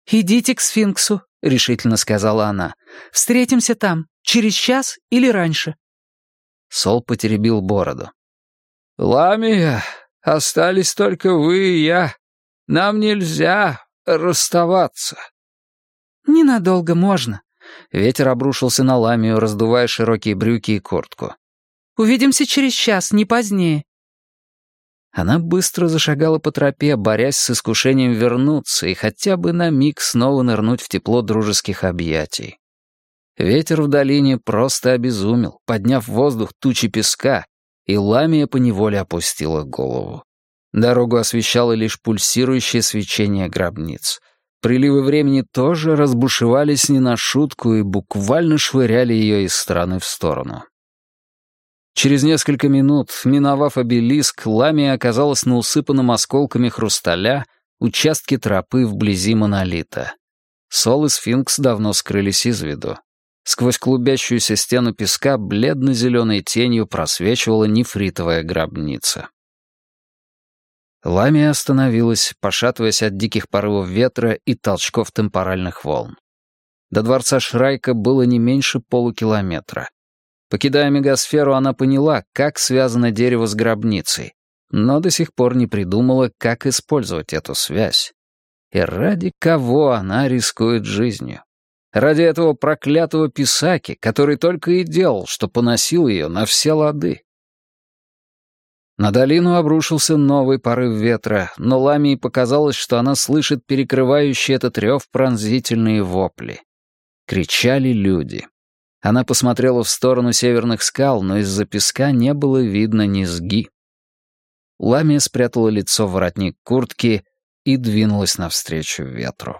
«Идите к сфинксу», — решительно сказала она. «Встретимся там, через час или раньше». Сол потеребил бороду. «Ламия, остались только вы и я. Нам нельзя расставаться». «Ненадолго можно». Ветер обрушился на Ламию, раздувая широкие брюки и куртку. «Увидимся через час, не позднее». Она быстро зашагала по тропе, борясь с искушением вернуться и хотя бы на миг снова нырнуть в тепло дружеских объятий. Ветер в долине просто обезумел, подняв в воздух тучи песка, и Ламия поневоле опустила голову. Дорогу освещало лишь пульсирующее свечение гробниц. Приливы времени тоже разбушевались не на шутку и буквально швыряли ее из стороны в сторону. Через несколько минут, миновав обелиск, Ламия оказалась на усыпанном осколками хрусталя участке тропы вблизи монолита. Сол и сфинкс давно скрылись из виду. Сквозь клубящуюся стену песка бледно-зеленой тенью просвечивала нефритовая гробница. Ламия остановилась, пошатываясь от диких порывов ветра и толчков темпоральных волн. До дворца Шрайка было не меньше полукилометра. Покидая мегасферу, она поняла, как связано дерево с гробницей, но до сих пор не придумала, как использовать эту связь. И ради кого она рискует жизнью? Ради этого проклятого писаки, который только и делал, что поносил ее на все лады. На долину обрушился новый порыв ветра, но Ламии показалось, что она слышит перекрывающий этот рев пронзительные вопли. Кричали люди. Она посмотрела в сторону северных скал, но из-за песка не было видно низги. Ламия спрятала лицо в воротник куртки и двинулась навстречу ветру.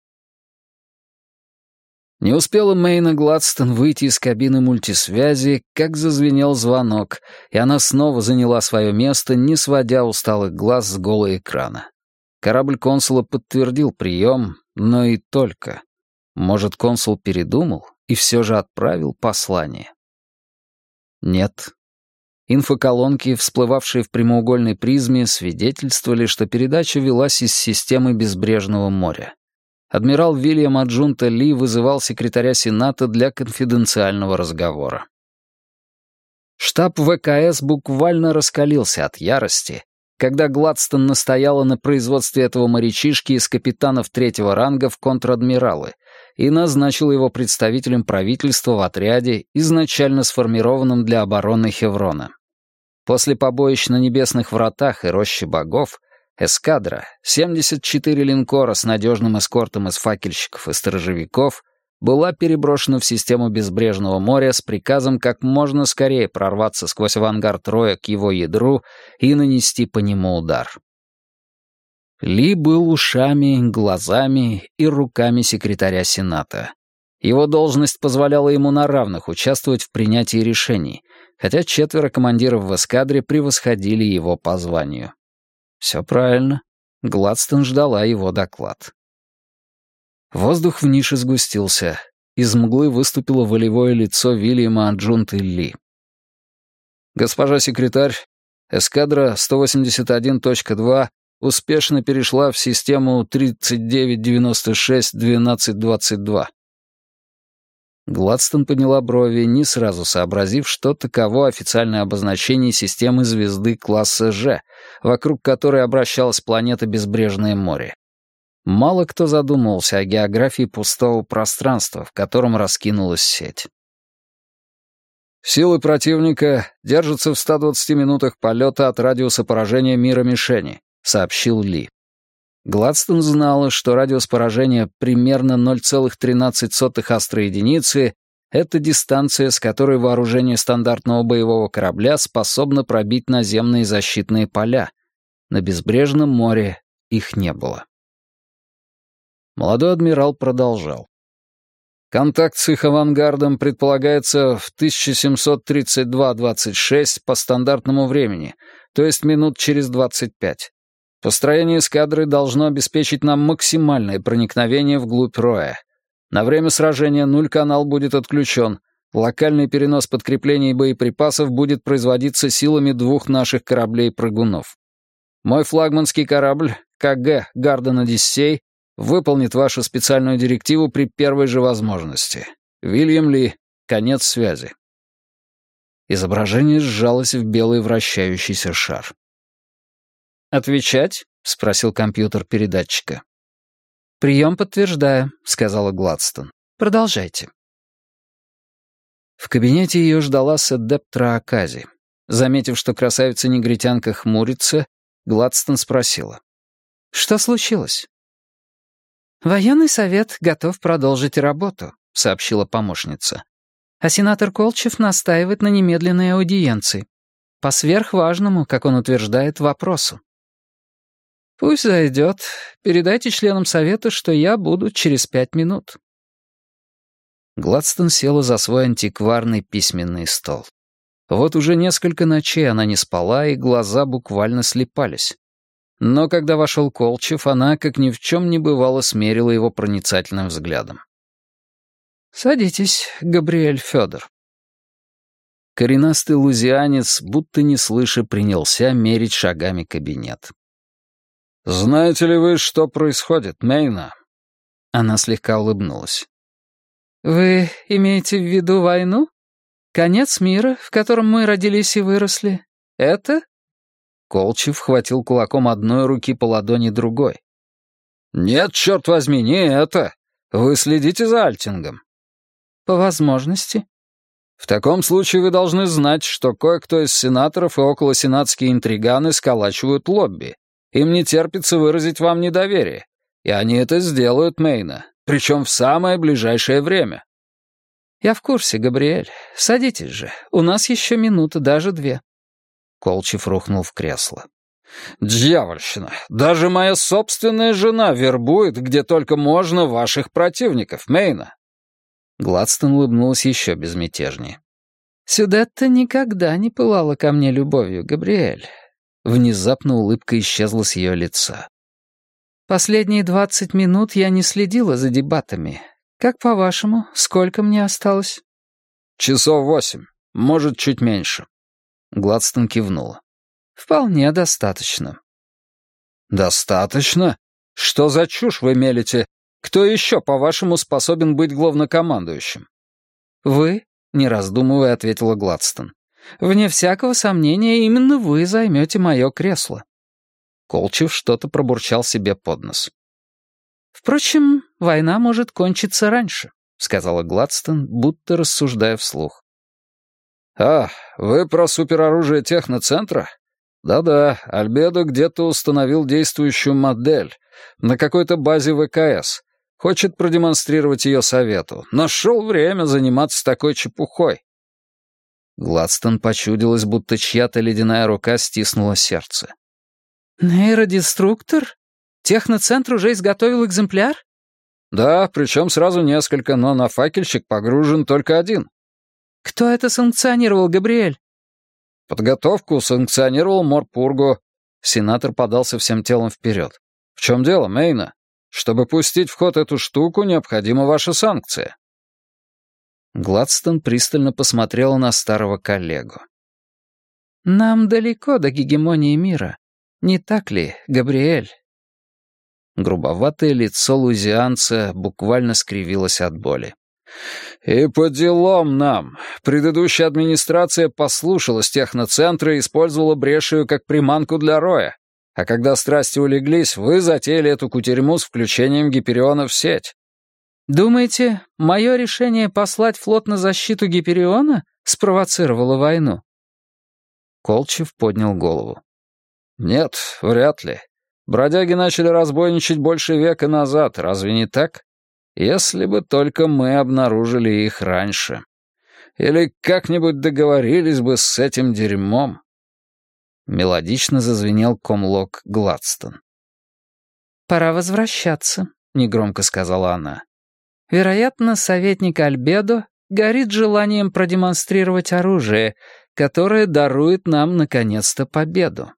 Не успела Мэйна Гладстон выйти из кабины мультисвязи, как зазвенел звонок, и она снова заняла свое место, не сводя усталых глаз с голого экрана. Корабль консула подтвердил прием, но и только. Может, консул передумал и все же отправил послание? Нет. Инфоколонки, всплывавшие в прямоугольной призме, свидетельствовали, что передача велась из системы Безбрежного моря. Адмирал Вильям Аджунта Ли вызывал секретаря Сената для конфиденциального разговора. Штаб ВКС буквально раскалился от ярости, когда Гладстон настояла на производстве этого морячишки из капитанов третьего ранга в контр-адмиралы и назначила его представителем правительства в отряде, изначально сформированном для обороны Хеврона. После побоищ на Небесных вратах и Роще богов эскадра, 74 линкора с надежным эскортом из факельщиков и сторожевиков, была переброшена в систему Безбрежного моря с приказом как можно скорее прорваться сквозь авангард Роя к его ядру и нанести по нему удар. Ли был ушами, глазами и руками секретаря Сената. Его должность позволяла ему на равных участвовать в принятии решений, хотя 4 командиров в эскадре превосходили его по званию. Все правильно. Гладстон ждала его доклад. Воздух в нише сгустился. Из мглы выступило волевое лицо Вильяма Аджунты Ли. «Госпожа секретарь, эскадра 181.2 успешно перешла в систему 3996-1222». Гладстон подняла брови, не сразу сообразив, что таково официальное обозначение системы звезды класса Ж, вокруг которой обращалась планета Безбрежное море. Мало кто задумывался о географии пустого пространства, в котором раскинулась сеть. «Силы противника держатся в 120 минутах полета от радиуса поражения мира мишени», — сообщил Ли. Гладстон знала, что радиус поражения примерно 0,13 астроединицы — это дистанция, с которой вооружение стандартного боевого корабля способно пробить наземные защитные поля. На Безбрежном море их не было. Молодой адмирал продолжал. Контакт с их авангардом предполагается в 1732-26 по стандартному времени, то есть минут через 25. Построение эскадры должно обеспечить нам максимальное проникновение вглубь Роя. На время сражения нуль-канал будет отключен. Локальный перенос подкреплений и боеприпасов будет производиться силами 2 наших кораблей-прыгунов. Мой флагманский корабль, КГ «Гарден Одиссей», Выполнит вашу специальную директиву при первой же возможности. Уильям Ли, конец связи». Изображение сжалось в белый вращающийся шар. «Отвечать?» — спросил компьютер передатчика. «Прием подтверждаю», — сказала Гладстон. «Продолжайте». В кабинете ее ждала Седептра Акази. Заметив, что красавица-негритянка хмурится, Гладстон спросила. «Что случилось?» «Военный совет готов продолжить работу», — сообщила помощница. «А сенатор Колчев настаивает на немедленной аудиенции. По сверхважному, как он утверждает, вопросу». «Пусть зайдет. Передайте членам совета, что я буду через 5 минут». Гладстон села за свой антикварный письменный стол. Вот уже несколько ночей она не спала, и глаза буквально слипались. Но когда вошел Колчев, она, как ни в чем не бывало, смерила его проницательным взглядом. «Садитесь, Габриэль Федор». Коренастый лузианец, будто не слыша, принялся мерить шагами кабинет. «Знаете ли вы, что происходит, Мейна?» Она слегка улыбнулась. «Вы имеете в виду войну? Конец мира, в котором мы родились и выросли? Это?» Колчев хватил кулаком одной руки по ладони другой. «Нет, черт возьми, не это. Вы следите за Альтингом». «По возможности». «В таком случае вы должны знать, что кое-кто из сенаторов и околосенатские интриганы сколачивают лобби. Им не терпится выразить вам недоверие. И они это сделают, Мейна, причем в самое ближайшее время». «Я в курсе, Габриэль. Садитесь же. У нас еще минута, даже 2». Колчев рухнул в кресло. «Дьявольщина! Даже моя собственная жена вербует, где только можно, ваших противников, Мейна!» Гладстон улыбнулась еще безмятежнее. «Сюда-то никогда не пылала ко мне любовью, Габриэль». Внезапно улыбка исчезла с ее лица. «Последние 20 минут я не следила за дебатами. Как по-вашему, сколько мне осталось?» 8 часов, может, чуть меньше». Гладстон кивнула. «Вполне достаточно». «Достаточно? Что за чушь вы мелите? Кто еще, по-вашему, способен быть главнокомандующим?» «Вы», — не раздумывая, ответила Гладстон. «Вне всякого сомнения, именно вы займете мое кресло». Колчев что-то пробурчал себе под нос. «Впрочем, война может кончиться раньше», — сказала Гладстон, будто рассуждая вслух. «А, вы про супероружие техноцентра? Да-да, Альбедо где-то установил действующую модель на какой-то базе ВКС. Хочет продемонстрировать ее совету. Нашел время заниматься такой чепухой». Гладстон почудилось, будто чья-то ледяная рука стиснула сердце. «Нейродеструктор? Техноцентр уже изготовил экземпляр?» «Да, причем сразу несколько, но на факельщик погружен только один». «Кто это санкционировал, Габриэль?» «Подготовку санкционировал Морпурго». Сенатор подался всем телом вперед. «В чем дело, Мейна? Чтобы пустить в ход эту штуку, необходима ваша санкция». Гладстон пристально посмотрела на старого коллегу. «Нам далеко до гегемонии мира. Не так ли, Габриэль?» Грубоватое лицо лузианца буквально скривилось от боли. «И по делам нам. Предыдущая администрация послушалась техноцентра и использовала брешью как приманку для роя. А когда страсти улеглись, вы затеяли эту кутерьму с включением Гипериона в сеть». «Думаете, мое решение послать флот на защиту Гипериона спровоцировало войну?» Колчев поднял голову. «Нет, вряд ли. Бродяги начали разбойничать больше века назад, разве не так? Если бы только мы обнаружили их раньше. Или как-нибудь договорились бы с этим дерьмом». Мелодично зазвенел комлок Гладстон. «Пора возвращаться», — негромко сказала она. «Вероятно, советник Альбедо горит желанием продемонстрировать оружие, которое дарует нам, наконец-то, победу».